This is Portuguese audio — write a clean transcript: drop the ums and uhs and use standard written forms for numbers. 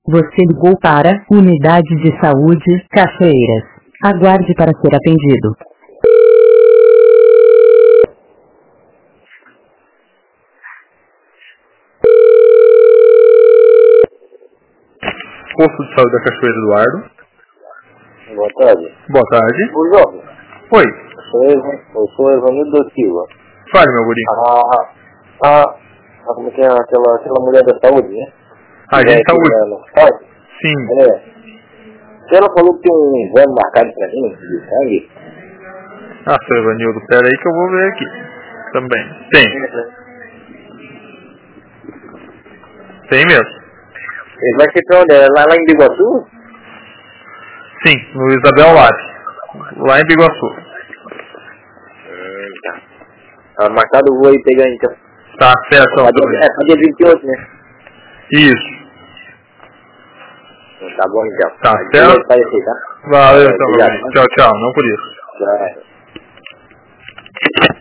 Você ligou para Unidade de Saúde, Cachoeiras. Aguarde para ser atendido. Posto de Saúde da Cachoeira, Eduardo. Boa tarde. Boa tarde. O Jorge. Oi. Eu sou Evanildo Silva. Fale, meu guri. Como que é aquela mulher da saúde, né? Agente de saúde. Sim. Ela falou que tem um exame marcado pra mim, de sangue. Seu Evanildo, pera aí que eu vou ver aqui. Também. Tem. Tem mesmo. Ele vai ser pra onde? Lá em Biguaçu? Sim, no Isabel Lab. Lá em Biguaçu. Tá marcado o voo aí pegar então. Tá certo, Pra dia 28, né? Isso. Tá bom então. Tá certo? Vai ser, tá? Valeu, então, meu Obrigado, guri. Tchau, tchau. Não por isso. Tchau.